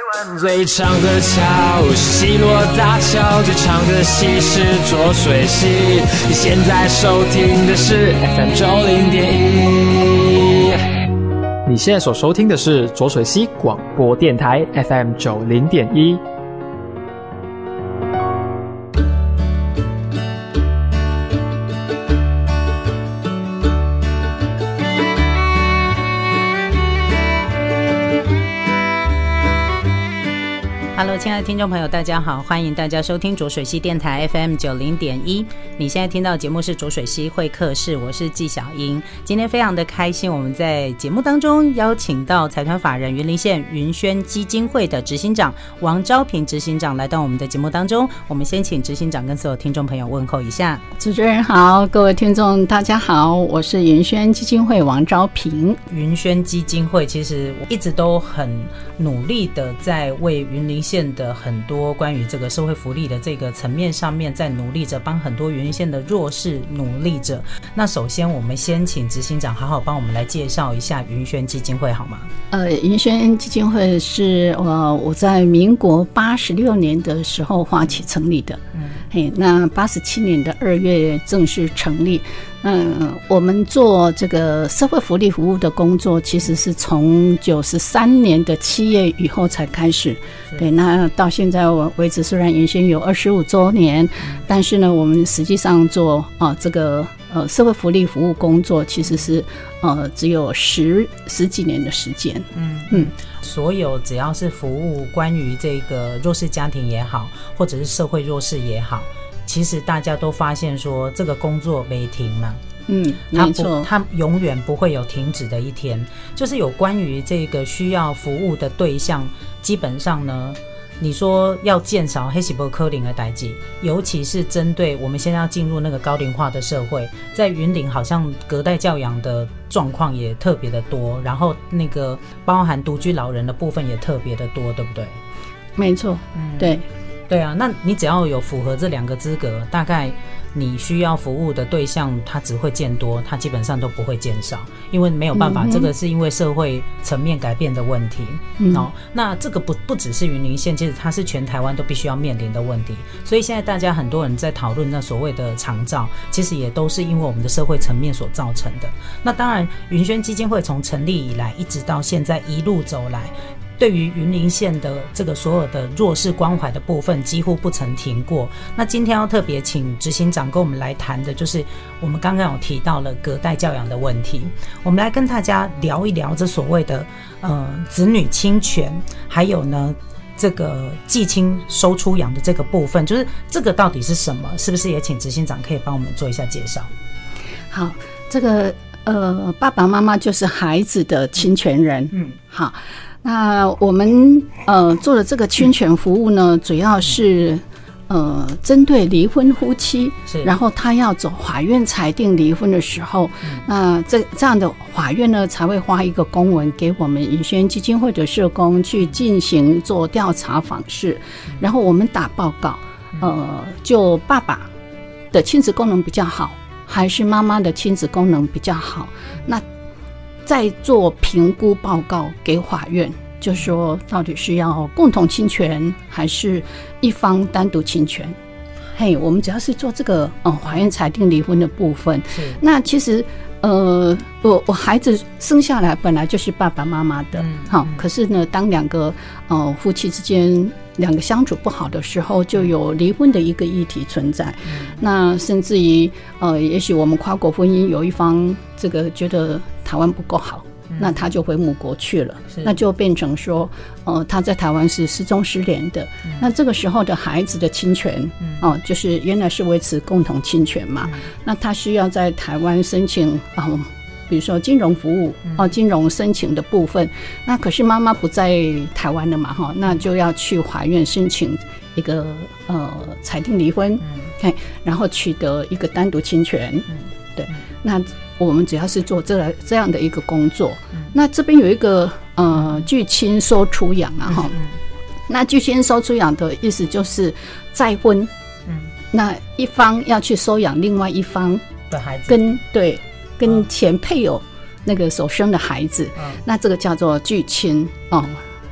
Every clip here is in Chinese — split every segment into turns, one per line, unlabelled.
最长的桥是西螺大桥，最长的溪是浊水溪。你现在收听的是 FM90.1，
你现在所收听的是浊水溪广播电台 FM90.1。
Hello， 亲爱的听众朋友，大家好，欢迎大家收听浊水溪电台 FM90.1。你现在听到的节目是浊水溪会客室，我是纪晓英。今天非常的开心，我们在节目当中邀请到财团法人云林县云轩基金会的执行长王昭平执行长来到我们的节目当中。我们先请执行长跟所有听众朋友问候一下。
主持人好，各位听众大家好，我是云轩基金会王昭平。
云轩基金会其实我一直都很努力的在为云林县的很多关于这个社会福利的这个层面上面在努力着，帮很多云林县的弱势努力着。那首先我们先请执行长好好帮我们来介绍一下云轩基金会好吗？
云轩基金会是我在民国86年的时候发起成立的，那87年的2月正式成立。我们做这个社会福利服务的工作，其实是从93年的7月以后才开始。对，那到现在为止，虽然云轩有25周年，但是呢，我们实际上做这个社会福利服务工作，其实是只有十几年的时间。
所有只要是服务关于这个弱势家庭也好，或者是社会弱势也好，其实大家都发现说这个工作没停嘛，
没错，
它永远不会有停止的一天。就是有关于这个需要服务的对象，基本上呢，你说要减少那是不可能的事情，尤其是针对我们现在要进入那个高龄化的社会，在云林好像隔代教养的状况也特别的多，然后那个包含独居老人的部分也特别的多，对不对？
没错，
对啊，那你只要有符合这2个资格，大概你需要服务的对象它只会渐多，它基本上都不会减少，因为没有办法，这个是因为社会层面改变的问题。那这个不只是云林县，其实它是全台湾都必须要面临的问题。所以现在大家很多人在讨论那所谓的长照，其实也都是因为我们的社会层面所造成的。那当然，云轩基金会从成立以来一直到现在一路走来，对于云林县的这个所有的弱势关怀的部分几乎不曾停过。那今天要特别请执行长跟我们来谈的就是我们刚刚有提到了隔代教养的问题，我们来跟大家聊一聊这所谓的子女亲权，还有呢这个继亲收出养的这个部分，就是这个到底是什么，是不是也请执行长可以帮我们做一下介绍？
好，这个爸爸妈妈就是孩子的亲权人。好，那我们做的这个亲权服务呢，主要是针对离婚夫妻，然后他要走法院裁定离婚的时候，那这样的法院呢才会发一个公文给我们云轩基金会的社工去进行做调查访视，然后我们打报告，就爸爸的亲子功能比较好，还是妈妈的亲子功能比较好，那再做评估报告给法院，就说到底是要共同亲权还是一方单独亲权。我们只要是做这个法院裁定离婚的部分，那其实我孩子生下来本来就是爸爸妈妈的，可是呢，当2个夫妻之间2个相处不好的时候，就有离婚的一个议题存在。那甚至于也许我们跨国婚姻有一方这个觉得台湾不够好，那他就回母国去了，那就变成说他在台湾是失踪失联的。那这个时候的孩子的亲权就是原来是维持共同亲权嘛，那他需要在台湾申请比如说金融服务金融申请的部分，那可是妈妈不在台湾了嘛，那就要去法院申请一个裁定离婚，然后取得一个单独亲权。对，那我们只要是做这样的一个工作，那这边有一个继亲收出养那继亲收出养的意思就是再婚，那一方要去收养另外一方
的孩子，
跟前配偶那个所生的孩子，那这个叫做继亲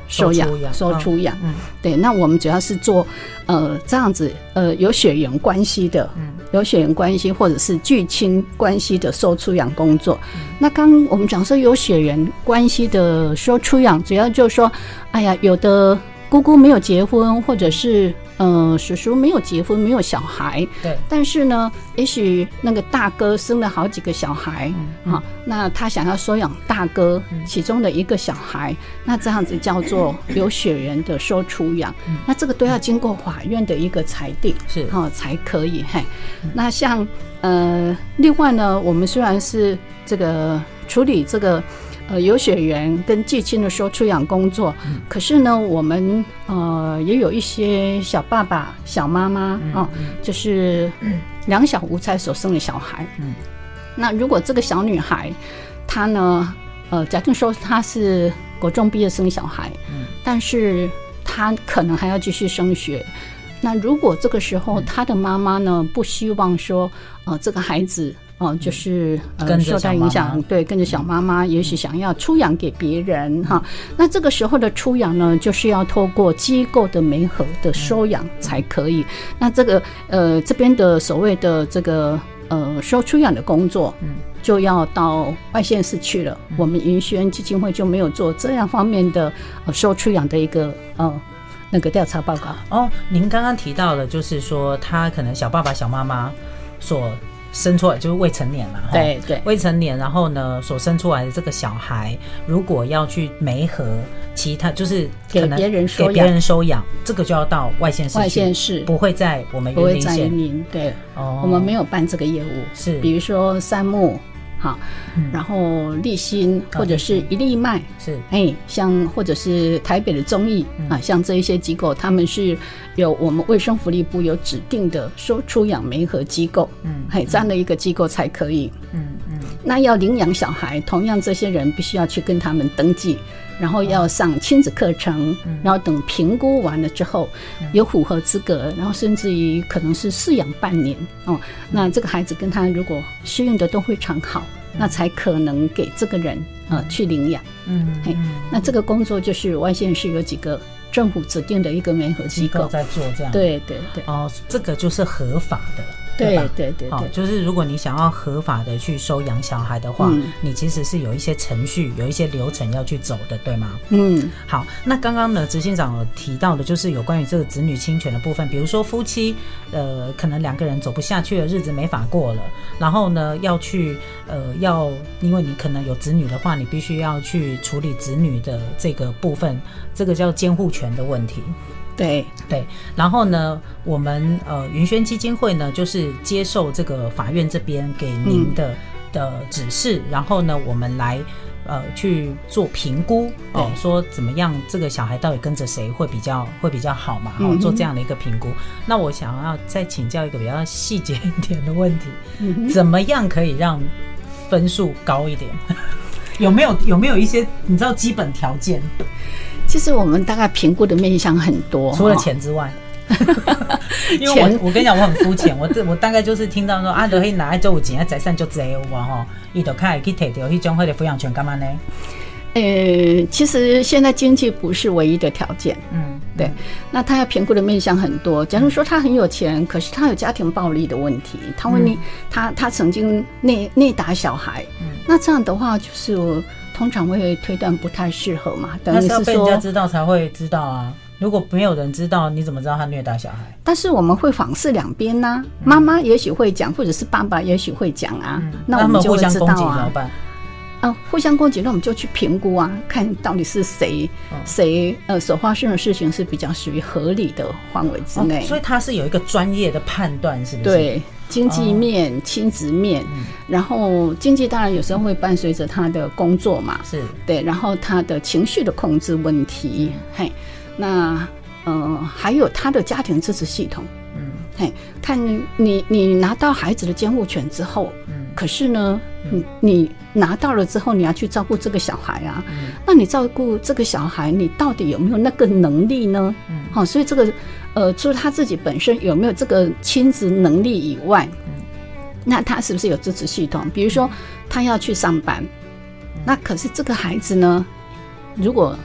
收出养。对，那我们主要是做这样子有血缘关系的，有血缘关系或者是距亲关系的收出养工作。那刚我们讲说有血缘关系的收出养，主要就是说，哎呀，有的姑姑没有结婚，或者是叔叔没有结婚，没有小孩，对，但是呢，也许那个大哥生了好几个小孩，那他想要收养大哥其中的一个小孩，那这样子叫做有血缘的收出养，那这个都要经过法院的一个裁定，是才可以。嘿，那像另外呢，我们虽然是这个处理这个有血缘跟近亲的收出养工作，可是呢，我们也有一些小爸爸、小妈妈就是两小无猜所生的小孩。那如果这个小女孩，她呢，假定说她是国中毕业生小孩，但是她可能还要继续升学。那如果这个时候她的妈妈呢，不希望说，这个孩子就是受到影响，对，跟着小妈妈，也许想要出养给别人哈。那这个时候的出养呢，就是要透过机构的媒合的收养才可以。那这个这边的所谓的这个收出养的工作，就要到外县市去了。我们云轩基金会就没有做这样方面的收出养的一个那个调查报告。
您刚刚提到了，就是说他可能小爸爸、小妈妈所生出来就是未成年嘛，
对对，
未成年，然后呢，所生出来的这个小孩，如果要去媒合其他，就是可能给别人收养，这个就要到外县市去，外县市不会在我们云林县，
对，我们没有办这个业务，是，比如说三木。好，然后立新或者是一粒麦，是，像或者是台北的中艺像这一些机构，他们是有我们卫生福利部有指定的收出养媒合机构，这样的一个机构才可以，那要领养小孩，同样这些人必须要去跟他们登记，然后要上亲子课程，然后等评估完了之后有符合资格，然后甚至于可能是饲养半年那这个孩子跟他如果适应的都非常好，那才可能给这个人去领养。那这个工作就是外县市有几个政府指定的一个媒合机构
在做这样。
对对对。
这个就是合法的。
对对对对，
就是如果你想要合法的去收养小孩的话，你其实是有一些程序、有一些流程要去走的，对吗？好，那刚刚呢，执行长有提到的就是有关于这个子女侵权的部分，比如说夫妻可能两个人走不下去了，日子没法过了，然后呢要去因为你可能有子女的话，你必须要去处理子女的这个部分，这个叫监护权的问题。
对
对，然后呢，我们云轩基金会呢，就是接受这个法院这边给您的指示，然后呢，我们来去做评估说怎么样，这个小孩到底跟着谁会比较好嘛？做这样的一个评估。那我想要再请教一个比较细节一点的问题，怎么样可以让分数高一点？有没有一些你知道基本条件？
其实我们大概评估的面向很多，
除了钱之外。因为我跟你讲，我很肤浅，我大概就是听到说就可以拿来做有钱，财产就多有啊伊就开始去摕到迄种抚养权干嘛呢？
其实现在经济不是唯一的条件，对，那他要评估的面向很多。假如说他很有钱，可是他有家庭暴力的问题，他会他曾经内打小孩，那这样的话就是我通常会推断不太适合嘛。等于是说
要被人家知道才会知道啊。如果没有人知道，你怎么知道他虐待小孩？
但是我们会访视两边呐，妈妈也许会讲，或者是爸爸也许会讲啊，那我们就会知道啊。
互相攻击怎么办？
互相攻击，那我们就去评估啊，看到底是谁所发生的事情是比较属于合理的范围之内。
所以他是有一个专业的判断，是不是？
对，经济面、亲子面，然后经济当然有时候会伴随着他的工作嘛，是对，然后他的情绪的控制问题，那还有他的家庭支持系统，看你拿到孩子的监护权之后，可是呢，你拿到了之后，你要去照顾这个小孩啊，那你照顾这个小孩，你到底有没有那个能力呢？所以这个除了他自己本身有没有这个亲子能力以外，那他是不是有支持系统？比如说他要去上班，那可是这个孩子呢，如果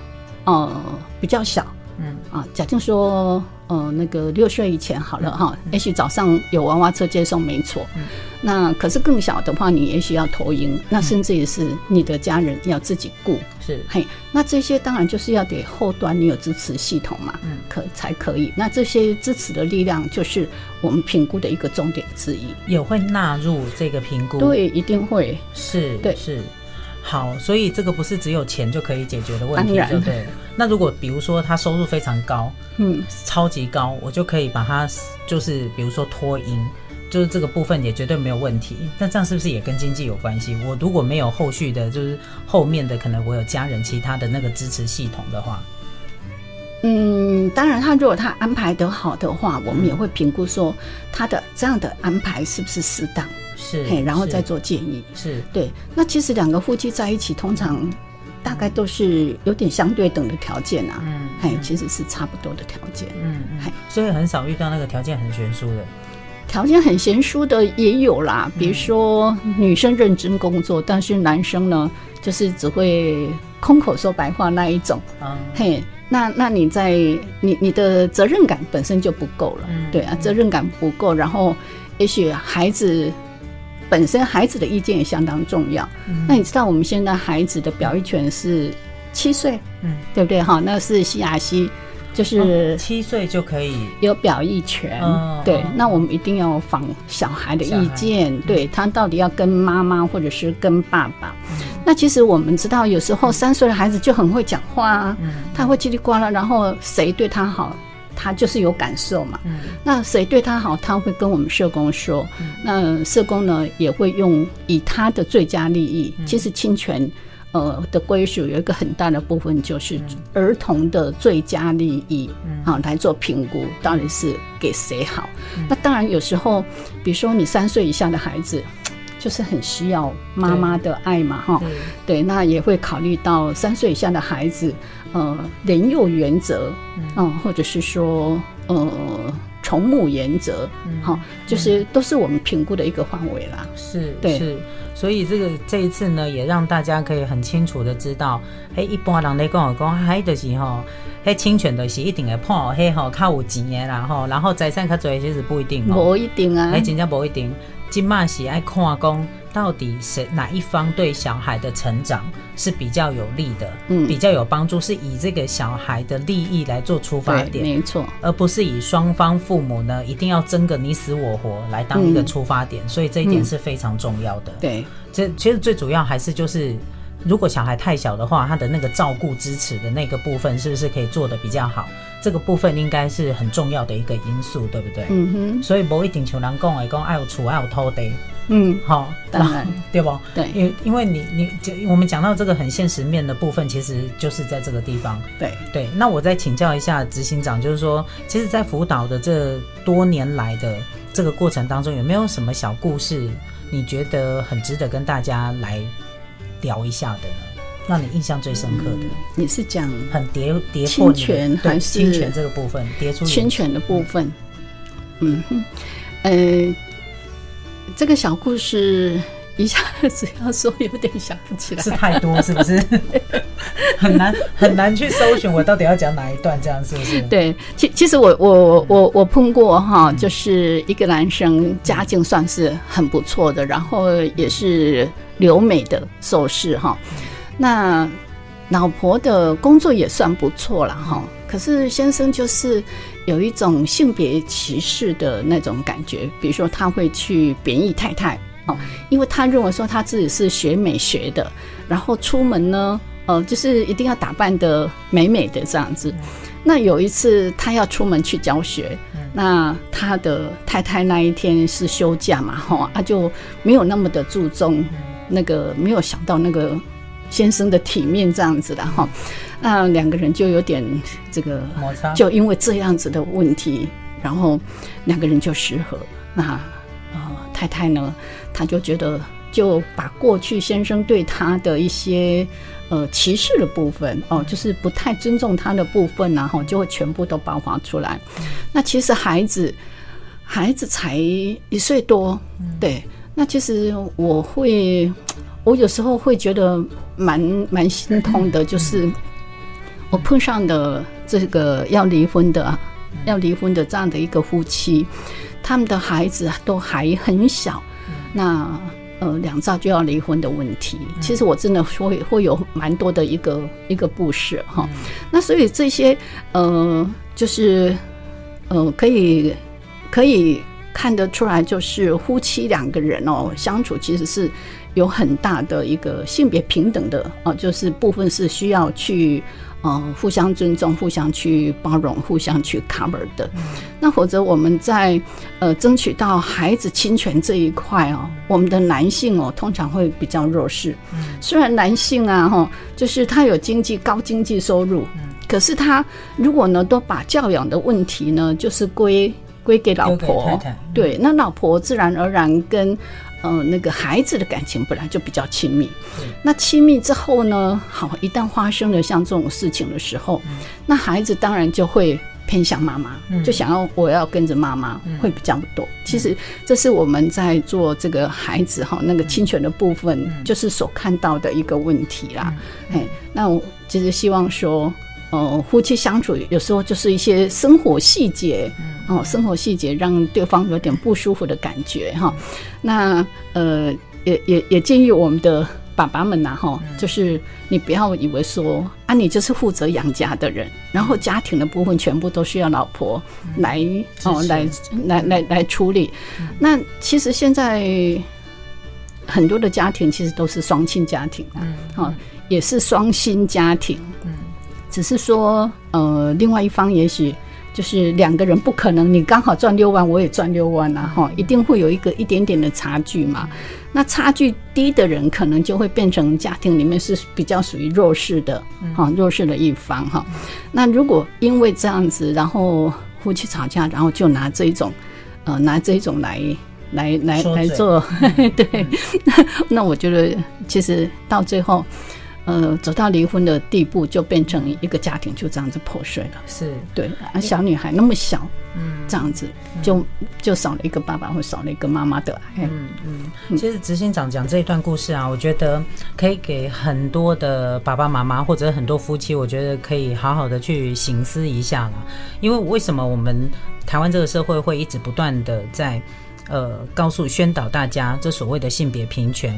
比较小，假定说那个6岁以前好了哈，也许早上有娃娃车接送没错，那可是更小的话，你也许要托婴，那甚至也是你的家人要自己顾，
是
嘿，那这些当然就是要给后端你有支持系统嘛，才可以。那这些支持的力量就是我们评估的一个重点之一，
也会纳入这个评估，
对，一定会，
是，
对，
是。好，所以这个不是只有钱就可以解决的问题，就对了。那如果比如说他收入非常高，超级高，我就可以把他就是比如说托婴，就是这个部分也绝对没有问题。那这样是不是也跟经济有关系？我如果没有后续的，就是后面的可能我有家人其他的那个支持系统的话，
当然如果他安排得好的话，我们也会评估说他的这样的安排是不是适当。
是，
然后再做建议，
是对。
那其实2个夫妻在一起，通常大概都是有点相对等的条件啊，其实是差不多的条件，
所以很少遇到那个条件很悬殊的。
条件很悬殊的也有啦，比如说女生认真工作，但是男生呢，就是只会空口说白话那一种，那你在你的责任感本身就不够了，对啊，责任感不够，然后也许本身孩子的意见也相当重要。那你知道我们现在孩子的表意权是7岁，对不对哈？那是CRC，就是
7岁就可以
有表意权。对，那我们一定要访小孩的意见，对他到底要跟妈妈或者是跟爸爸。那其实我们知道，有时候3岁的孩子就很会讲话啊，他会叽里呱啦，然后谁对他好，他就是有感受嘛，那谁对他好，他会跟我们社工说，那社工呢也会以他的最佳利益，其实侵权的归属有一个很大的部分就是儿童的最佳利益，来做评估，到底是给谁好。那当然有时候，比如说你3岁以下的孩子，就是很需要妈妈的爱嘛，对，那也会考虑到3岁以下的孩子，年幼原则，或者是说从母原则，就是都是我们评估的一个范围啦。是，对，是。
所以这一次呢，也让大家可以很清楚的知道，一般人在讲就是侵权就是一定会判，较有钱的啦，然后财产较多其实不一定，
不一定啊，
真的不一定。现在是要看说到底哪一方对小孩的成长是比较有利的，比较有帮助，是以这个小孩的利益来做出发点，
没错，
而不是以双方父母呢一定要争个你死我活来当一个出发点，所以这一点是非常重要的。对，这其实最主要还是就是如果小孩太小的话，他的那个照顾支持的那个部分是不是可以做得比较好，这个部分应该是很重要的一个因素，对不对？所以不一定像人讲的讲要有厝要有土地，好，当然对不对？因为我们讲到这个很现实面的部分，其实就是在这个地方。对，那我再请教一下执行长，就是说其实在辅导的这多年来的这个过程当中，有没有什么小故事你觉得很值得跟大家来聊一下的呢？让你印象最深刻的，
你是讲
很跌破
侵权还是
侵权这个部分？跌出
侵权的部分，这个小故事一下子要说有点想不起来，
是太多是不是？很难去搜寻我到底要讲哪一段，这样是不是？对，
其实我碰过哈，就是一个男生家境算是很不错的，然后也是留美的硕士哈，那老婆的工作也算不错啦哈，可是先生就是有一种性别歧视的那种感觉，比如说他会去贬义太太。因为他认为说他自己是学美学的，然后出门呢，就是一定要打扮得美美的这样子。那有一次他要出门去教学，那他的太太那一天是休假嘛，他就没有那么的注重那个，没有想到那个先生的体面这样子的哈。那两个人就有点这个摩擦，就因为这样子的问题，然后两个人就失和。那太太呢，她就觉得就把过去先生对她的一些歧视的部分就是不太尊重她的部分啊，就会全部都爆发出来。那其实孩子才1岁多，对，那其实我有时候会觉得蛮心痛的，就是我我碰上的这个要离婚的这样的一个夫妻，他们的孩子都还很小，那2造就要离婚的问题，其实我真的会有蛮多的一个不舍哈。那所以这些就是可以看得出来，就是夫妻2个人相处其实是有很大的一个性别平等的就是部分是需要去互相尊重、互相去包容、互相去 cover 的。那否则我们在争取到孩子侵权这一块我们的男性通常会比较弱势。虽然男性就是他有高经济收入，可是他如果呢都把教养的问题呢就是归给老婆，对，那老婆自然而然跟那个孩子的感情本来就比较亲密，那亲密之后呢，好，一旦发生了像这种事情的时候，那孩子当然就会偏向妈妈，就想要我要跟着妈妈，会比较多。其实这是我们在做这个孩子那个侵权的部分，就是所看到的一个问题啦。那我其实希望说夫妻相处有时候就是一些生活细节，生活细节让对方有点不舒服的感觉那也建议我们的爸爸们就是你不要以为说你就是负责养家的人，然后家庭的部分全部都需要老婆来处理。那其实现在很多的家庭其实都是双亲家庭也是双薪家庭。只是说另外一方也许就是2个人不可能你刚好赚6万我也赚6万一定会有一点点的差距嘛。那差距低的人可能就会变成家庭里面是比较属于弱势的弱势的一方那如果因为这样子然后夫妻吵架，然后就拿这一种来做对那我觉得其实到最后走到离婚的地步，就变成一个家庭就这样子破碎了。是，对，小女孩那么小，这样子就少了一个爸爸或少了一个妈妈的爱。
其实执行长讲这一段故事我觉得可以给很多的爸爸妈妈或者很多夫妻，我觉得可以好好的去省思一下啦。因为为什么我们台湾这个社会会一直不断的在宣导大家这所谓的性别平权？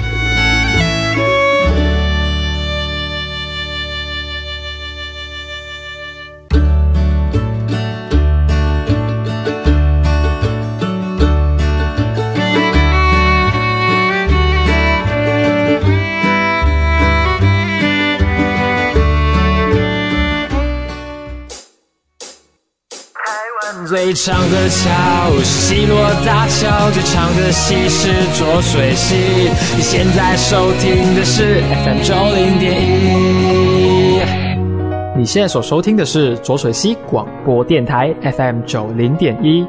最长的桥是西螺大桥，最长的溪是浊水溪。你现在收听的是 FM90.1。
你现在所收听的是浊水溪广播电台 FM90.1。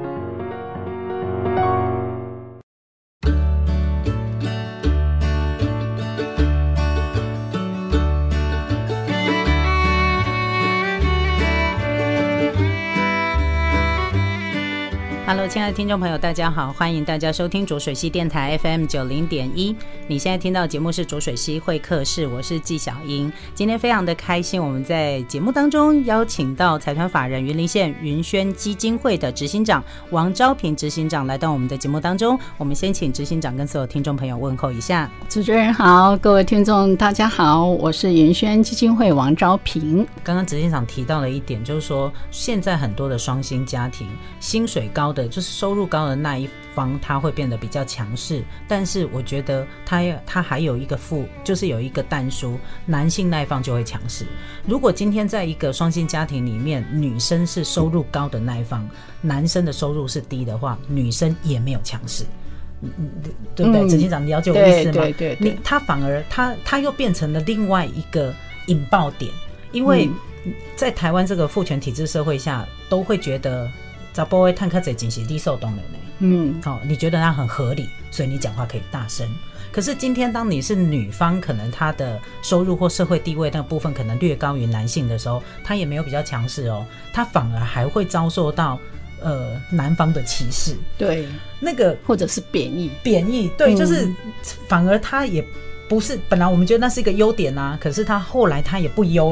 Hello， 亲爱的听众朋友，大家好，欢迎大家收听浊水溪电台 FM90.1。你现在听到的节目是浊水溪会客室，我是纪晓英。今天非常的开心，我们在节目当中邀请到财团法人云林县云轩基金会的执行长王昭平执行长来到我们的节目当中。我们先请执行长跟所有听众朋友问候一下。
主持人好，各位听众大家好，我是云轩基金会王昭平。
刚刚执行长提到了一点，就是说现在很多的双薪家庭，薪水高的就是收入高的那一方他会变得比较强势，但是我觉得他还有一个就是有一个但书，男性那一方就会强势。如果今天在一个双薪家庭里面，女生是收入高的那一方，男生的收入是低的话，女生也没有强势，对不对？执行长，你了解我意思吗？对，他反而他又变成了另外一个引爆点，因为在台湾这个父权体制社会下，都会觉得查甫的赚较侪钱是理所当然的。你觉得那很合理，所以你讲话可以大声。可是今天当你是女方，可能她的收入或社会地位那个部分可能略高于男性的时候，她也没有比较强势她反而还会遭受到男方的歧视，对，那个
或者是贬义，
对，就是反而她也不是本来我们觉得那是一个优点可是她后来她也不优了，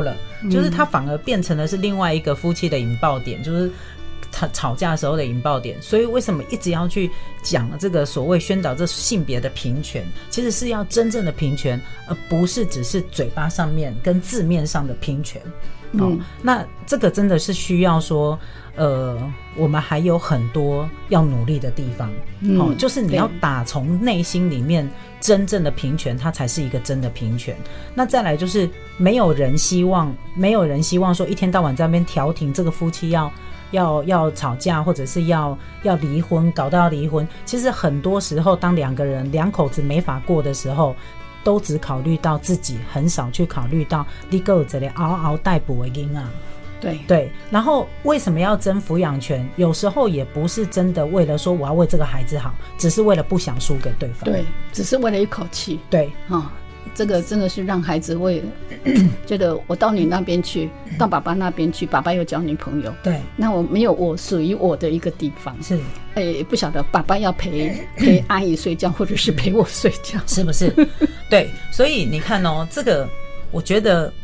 就是它反而变成了是另外一个夫妻的引爆点，就是吵架时候的引爆点。所以为什么一直要去讲这个所谓宣导这性别的平权，其实是要真正的平权，而不是只是嘴巴上面跟字面上的平权。那这个真的是需要说我们还有很多要努力的地方。就是你要打从内心里面真正的平权，它才是一个真的平权。那再来就是没有人希望说一天到晚在那边调停这个夫妻要吵架，或者是要离婚，搞到要离婚。其实很多时候当两口子没法过的时候，都只考虑到自己，很少去考虑到你还有一个嗷嗷待哺的囡仔。对，然后为什么要争抚养权？有时候也不是真的为了说我要为这个孩子好，只是为了不想输给对方。
对，只是为了一口气。
对，
这个真的是让孩子会觉得我到你那边去，到爸爸那边去，爸爸又交女朋友。
对，
那我没有我属于我的一个地方。
是，
不晓得爸爸要陪阿姨睡觉，或者是陪我睡觉，
是不是？对，所以你看这个我觉得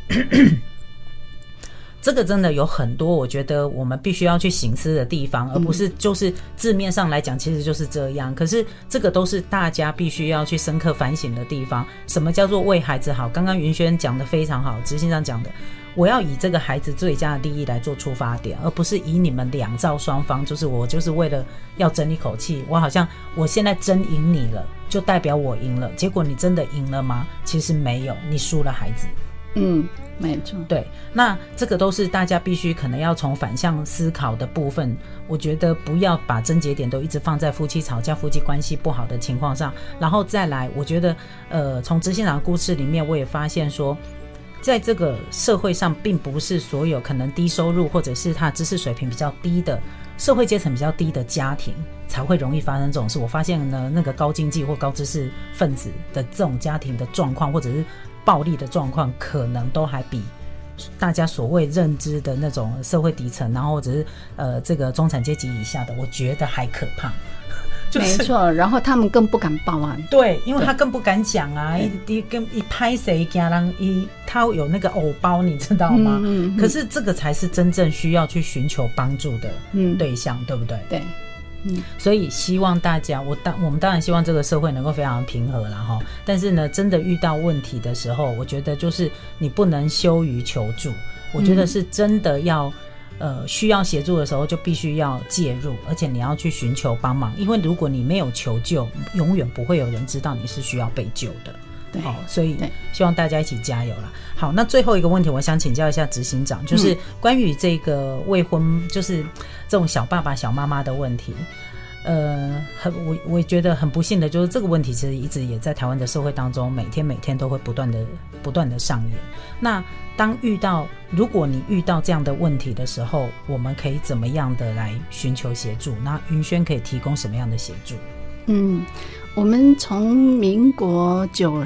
这个真的有很多我觉得我们必须要去省思的地方，而不是就是字面上来讲其实就是这样。可是这个都是大家必须要去深刻反省的地方。什么叫做为孩子好？刚刚云轩讲的非常好，执行长讲的，我要以这个孩子最佳的利益来做出发点，而不是以你们两造双方，就是我就是为了要争一口气，我好像我现在争赢你了就代表我赢了，结果你真的赢了吗？其实没有，你输了孩子。
没错。
对，那这个都是大家必须可能要从反向思考的部分。我觉得不要把症结点都一直放在夫妻吵架、夫妻关系不好的情况上，然后再来，我觉得从执行长的故事里面，我也发现说，在这个社会上，并不是所有可能低收入或者是他知识水平比较低的社会阶层比较低的家庭才会容易发生这种事。我发现呢，那个高经济或高知识分子的这种家庭的状况，或者是暴力的状况，可能都还比大家所谓认知的那种社会底层，然后或者是这个中产阶级以下的，我觉得还可怕。
没错，然后他们更不敢报案。
对，因为他更不敢讲啊，一拍谁家人他有那个偶包，你知道吗？可是这个才是真正需要去寻求帮助的对象，对不对？
对。
所以希望大家，我们当然希望这个社会能够非常平和啦齁，但是呢，真的遇到问题的时候，我觉得就是你不能羞于求助，我觉得是真的要需要协助的时候就必须要介入，而且你要去寻求帮忙，因为如果你没有求救，永远不会有人知道你是需要被救的。
对，
所以希望大家一起加油啦。好，那最后一个问题，我想请教一下执行长，就是关于这个未婚，就是这种小爸爸、小妈妈的问题。我觉得很不幸的就是这个问题其实一直也在台湾的社会当中每天都会不断的上演。那如果你遇到这样的问题的时候，我们可以怎么样的来寻求协助？那云轩可以提供什么样的协助？
我们从民国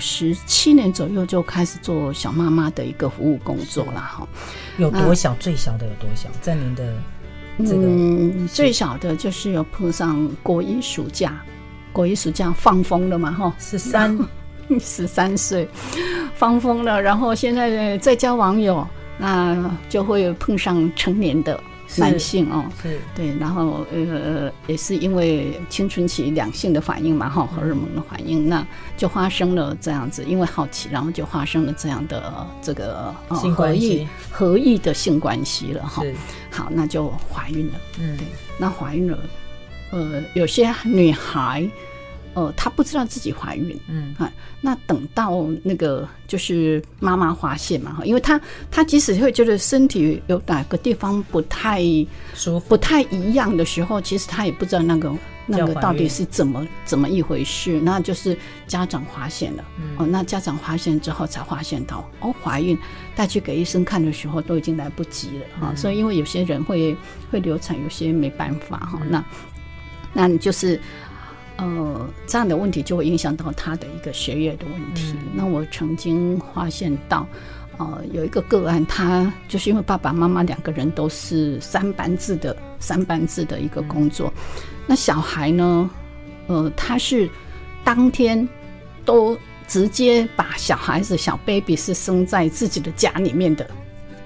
97年左右就开始做小妈妈的一个服务工作了。
有多小？最小的有多小？在您的这个
最小的就是有碰上国一暑假放风了嘛13岁放风了，然后现在在交网友，那就会碰上成年的男性是对，然后也是因为青春期两性的反应嘛荷尔蒙的反应，那就发生了这样子，因为好奇，然后就发生了这样的这个合意的性关系了好，那就怀孕了。对，那怀孕了，有些女孩她不知道自己怀孕，那等到那个就是妈妈发现嘛，因为她即使会觉得身体有哪个地方不太舒服、不太一样的时候，其实她也不知道那个到底是怎么一回事，那就是家长发现了，那家长发现之后才发现到怀孕，带去给医生看的时候都已经来不及了所以因为有些人会流产，有些没办法那你就是这样的问题就会影响到他的一个学业的问题。那我曾经发现到有一个个案，他就是因为爸爸妈妈两个人都是三班制的一个工作，那小孩呢他是当天都直接把小孩子小 baby 是生在自己的家里面的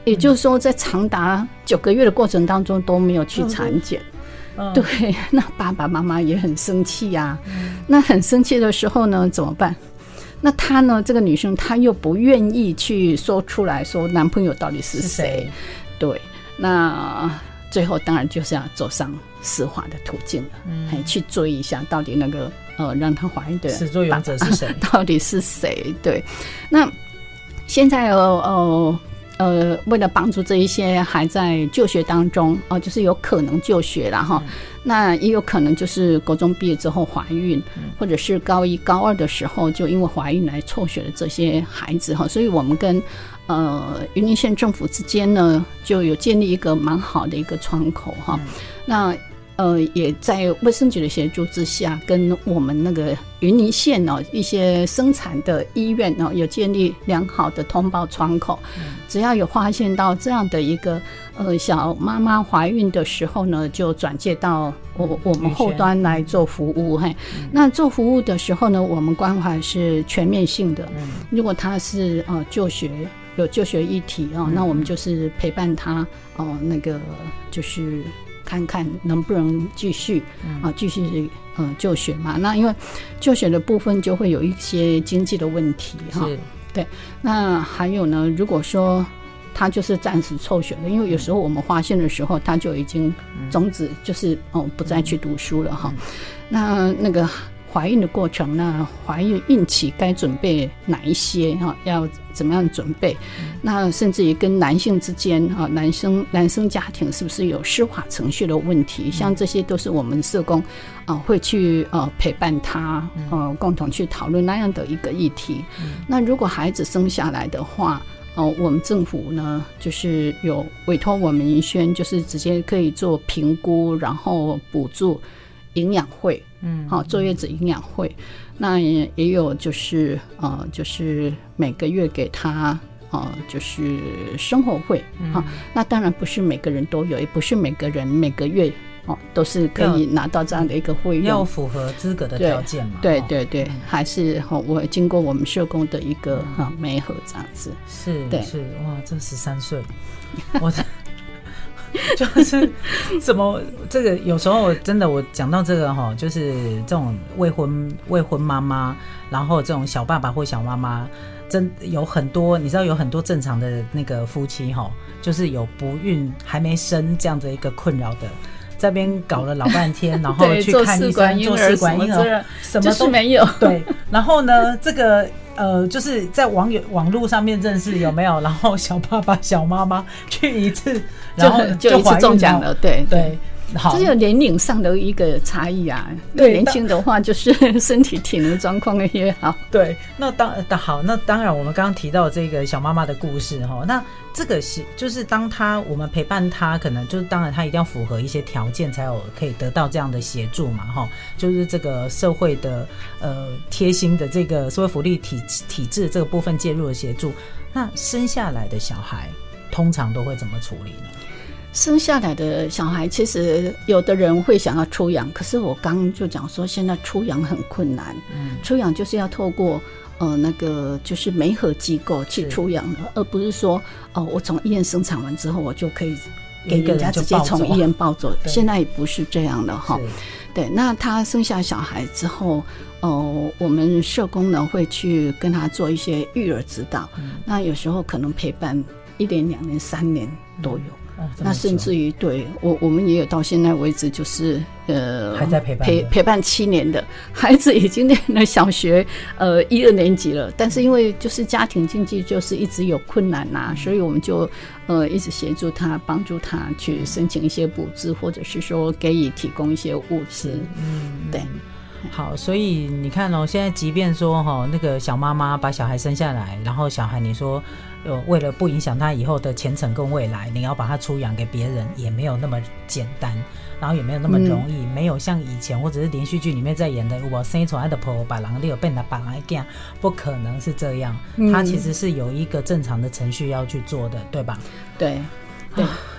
也就是说在长达9个月的过程当中都没有去产检。对，那爸爸妈妈也很生气啊。那很生气的时候呢，怎么办？那她呢，这个女生她又不愿意去说出来说男朋友到底是谁。对，那最后当然就是要走上司法的途径了，去追一下到底那个让她怀孕的
始作俑者是谁，
到底是谁？对，那现在为了帮助这一些还在就学当中就是有可能就学啦哈，那也有可能就是国中毕业之后怀孕，或者是高1、高2的时候就因为怀孕来辍学的这些孩子哈，所以我们跟云林县政府之间呢就有建立一个蛮好的一个窗口哈，那也在卫生局的协助之下，跟我们那个云林县一些生产的医院有建立良好的通报窗口，只要有发现到这样的一个小妈妈怀孕的时候呢，就转介到我们后端来做服务。那做服务的时候呢，我们关怀是全面性的，如果他是就学有就学议题那我们就是陪伴他那个就是看看能不能继续就学嘛。那因为就学的部分就会有一些经济的问题对。那还有呢，如果说他就是暂时辍学了，因为有时候我们发现的时候他就已经终止，就是不再去读书了那个怀孕的过程，那怀孕孕期该准备哪一些要怎么样准备，那甚至于跟男性之间男生家庭是不是有司法程序的问题，像这些都是我们社工会去陪伴他共同去讨论那样的一个议题。那如果孩子生下来的话我们政府呢就是有委托我们云轩，就是直接可以做评估，然后补助营养会坐月子营养会，那也有就是每个月给他就是生活费那当然不是每个人都有，也不是每个人每个月都是可以拿到这样的一个费用，
要符合资格的条件嘛。
对，还是我经过我们社工的一个媒合这样子。是
哇，这13岁我就是怎么这个有时候真的我讲到这个就是这种未婚妈妈，然后这种小爸爸或小妈妈，真有很多，你知道有很多正常的那个夫妻就是有不孕还没生这样的一个困扰的，在边搞了老半天，然后去看医生做试管婴儿，什么都没有。对，然后呢，这个就是在网络上面认识有没有？然后小爸爸、小妈妈去一次，然后
就一次中奖了。对。
好，
这有年龄上的一个差异啊。对，年轻的话就是身体体能状况也好。
对，那当然我们刚刚提到这个小妈妈的故事那这个就是当我们陪伴她，可能就是当然她一定要符合一些条件才有可以得到这样的协助嘛就是这个社会的贴心的这个社会福利体制这个部分介入的协助。那生下来的小孩通常都会怎么处理呢？
生下来的小孩其实有的人会想要出养，可是我刚就讲说现在出养很困难，出养就是要透过那个就是媒合机构去出养的，而不是说我从医院生产完之后我就可以给人家直接从医院抱走，现在也不是这样的对，那他生下小孩之后我们社工呢会去跟他做一些育儿指导，那有时候可能陪伴1年、2年、3年都有。那甚至于对我们也有到现在为止就是
还在
陪伴7年的孩子，已经念了小学1、2年级了，但是因为就是家庭经济就是一直有困难所以我们就一直协助他，帮助他去申请一些补助，或者是说给予提供一些物资。对。
好，所以你看现在即便说那个小妈妈把小孩生下来，然后小孩你说为了不影响他以后的前程跟未来，你要把他出养给别人也没有那么简单，然后也没有那么容易，没有像以前或者是连续剧里面在演的我生出来的婆把人你有变得把人这样，不可能是这样，他其实是有一个正常的程序要去做的，对吧？
对。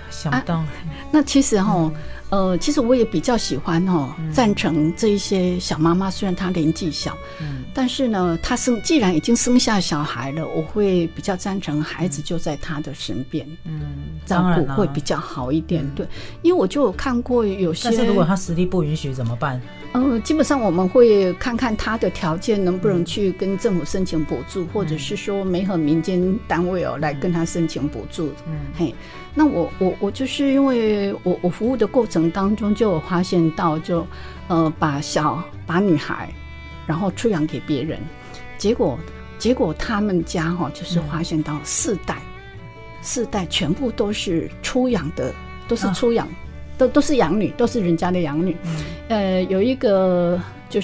想不到。
那其实其实我也比较喜欢赞成这一些小妈妈，虽然她年纪小，但是呢，她既然已经生下小孩了，我会比较赞成孩子就在她的身边，照顾会比较好一点。对，因为我就有看过有些，
但是如果她实力不允许怎么办？
基本上我们会看看他的条件能不能去跟政府申请补助，或者是说媒合民间单位来跟他申请补助。嘿，那我就是因为我服务的过程当中就有发现到，就把女孩然后出养给别人，结果他们家就是发现到四代全部都是出养的，都是出养。都是养女，都是人家的养女。有一个就是，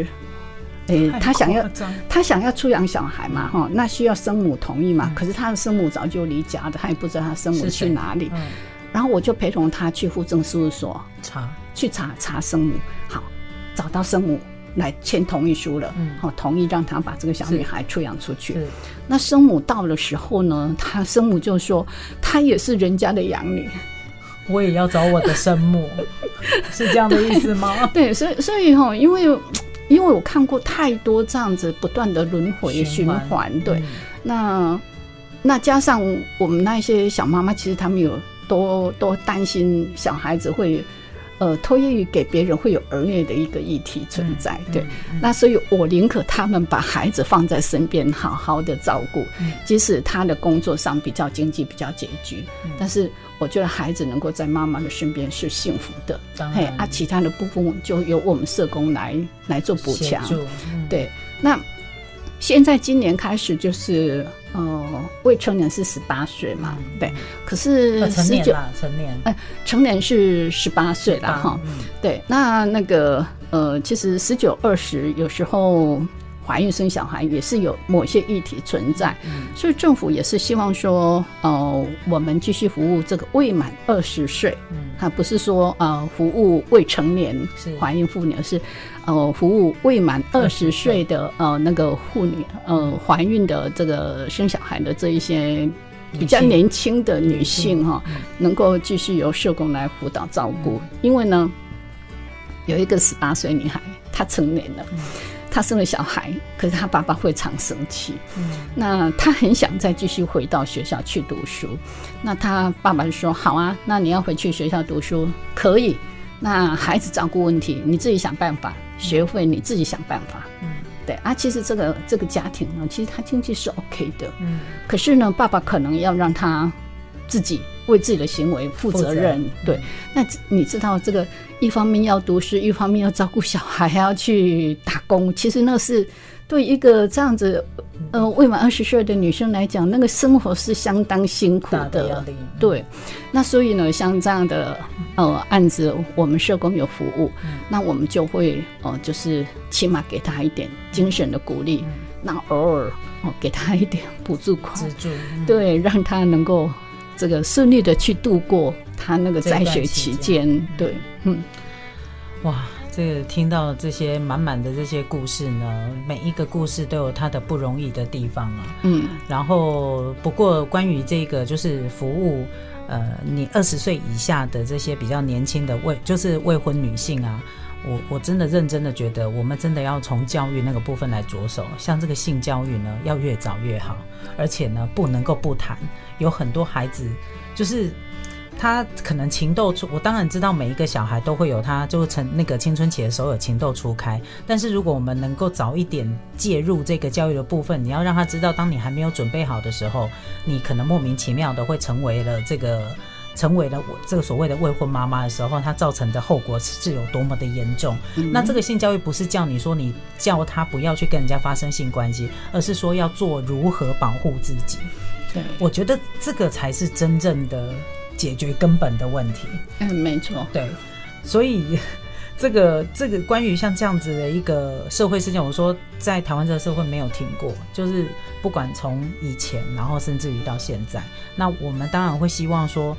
他想要出养小孩嘛，那需要生母同意嘛。可是他的生母早就离家的，他也不知道他生母去哪里。然后我就陪同他去户政事务所查生母，好，找到生母来签同意书了，同意让他把这个小女孩出养出去。那生母到的时候呢，他生母就说，她也是人家的养女。
我也要找我的生母，是这样的意思吗？
对，所以因为我看过太多这样子不断的轮回循环，对，那加上我们那些小妈妈，其实他们有都担心小孩子会托业于给别人会有儿虐的一个议题存在，对，那所以我宁可他们把孩子放在身边好好的照顾，即使他的工作上比较经济比较拮据，但是我觉得孩子能够在妈妈的身边是幸福的，其他的部分就由我们社工来做补强，对。那现在今年开始就是未成年是18岁嘛，对，可是成年是18岁啦哈，对，那个其实19、20有时候怀孕生小孩也是有某些议题存在，所以政府也是希望说我们继续服务这个未满20岁，它不是说服务未成年怀孕妇女，而是服务未满20岁的那个妇女怀孕的这个生小孩的这一些比较年轻的女性能够继续由社工来辅导照顾，因为呢有一个18岁女孩她成年了，他生了小孩，可是他爸爸会常生气，那他很想再继续回到学校去读书，那他爸爸就说好啊，那你要回去学校读书可以，那孩子照顾问题你自己想办法，学费你自己想办法，对啊，其实这个家庭呢，其实他经济是 OK 的，可是呢爸爸可能要让他自己为自己的行为负责任，对，那你知道这个一方面要读书，一方面要照顾小孩，还要去打工，其实那是对一个这样子未满20岁的女生来讲，那个生活是相当辛苦的，对。那所以呢，像这样的案子，我们社工有服务，那我们就会就是起码给他一点精神的鼓励，那偶尔给他一点补助款，对，让他能够这个顺利的去度过他那个在学期间，对，
哇，这个听到这些满满的这些故事呢，每一个故事都有它的不容易的地方啊，然后不过关于这个就是服务你20岁以下的这些比较年轻的就是未婚女性啊，我真的认真的觉得我们真的要从教育那个部分来着手，像这个性教育呢要越早越好，而且呢不能够不谈，有很多孩子就是他可能情窦初，我当然知道每一个小孩都会有他就那个青春期的时候有情窦初开，但是如果我们能够早一点介入这个教育的部分，你要让他知道当你还没有准备好的时候，你可能莫名其妙的会成为了这个所谓的未婚妈妈的时候，它造成的后果是有多么的严重，那这个性教育不是叫你说你叫他不要去跟人家发生性关系，而是说要做如何保护自己，对，我觉得这个才是真正的解决根本的问题。
没错，
对，所以这个关于像这样子的一个社会事件，我说在台湾这个社会没有停过，就是不管从以前然后甚至于到现在，那我们当然会希望说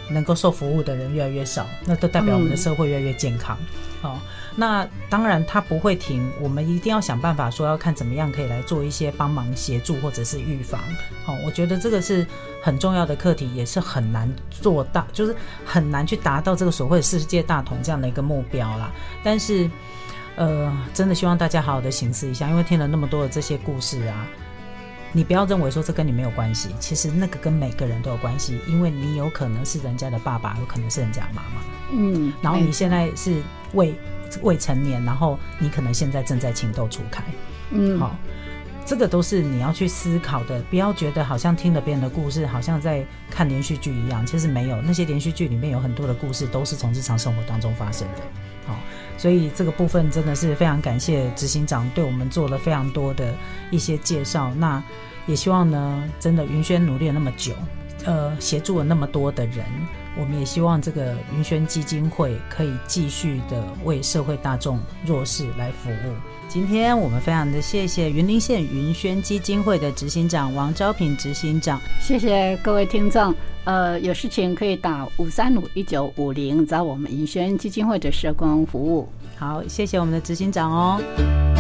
能够受服务的人越来越少，那都代表我们的社会越来越健康。那当然它不会停，我们一定要想办法说要看怎么样可以来做一些帮忙协助或者是预防。我觉得这个是很重要的课题，也是很难做到，就是很难去达到这个所谓的世界大同这样的一个目标啦。但是真的希望大家好好的省思一下，因为听了那么多的这些故事啊，你不要认为说这跟你没有关系，其实那个跟每个人都有关系，因为你有可能是人家的爸爸，有可能是人家的妈妈，然后你现在是未成年，然后你可能现在正在情窦初开，这个都是你要去思考的，不要觉得好像听了别人的故事好像在看连续剧一样，其实没有，那些连续剧里面有很多的故事都是从日常生活当中发生的。所以这个部分真的是非常感谢执行长对我们做了非常多的一些介绍，那也希望呢，真的云轩努力了那么久，协助了那么多的人，我们也希望这个云轩基金会可以继续的为社会大众弱势来服务。今天我们非常的谢谢云林县云轩基金会的执行长王昭平执行长，
谢谢各位听众。有事情可以打535-1950找我们云轩基金会的社工服务。
好，谢谢我们的执行长哦。